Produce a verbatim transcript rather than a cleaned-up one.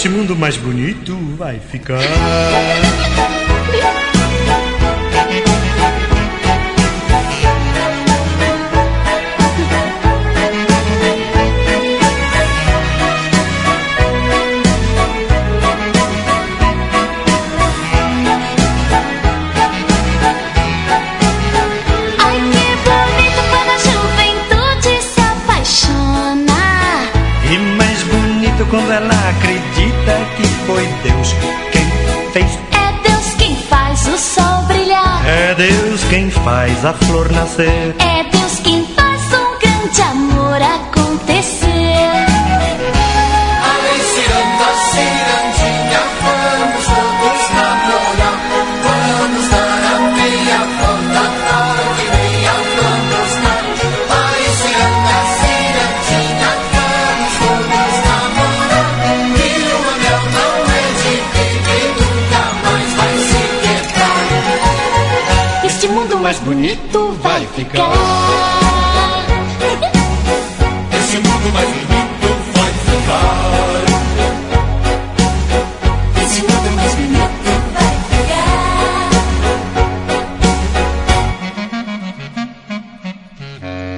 Este mundo mais bonito vai ficar. Quando ela acredita que foi Deus quem fez. É Deus quem faz o sol brilhar. É Deus quem faz a flor nascer. É Deus quem faz um grande amor acontecer. Ai, ciranda, cirandinha, vamos todos namorar. Vamos dar a meia volta, tal que meia vamos dar. Ai, ciranda, cirandinha, vamos todos namorar. E o anel não é de vidro, nunca mais vai se quebrar. Este mundo mais bonito vai ficar. Esse mundo mais bonito vai ficar. Este mundo mais bonito vai ficar.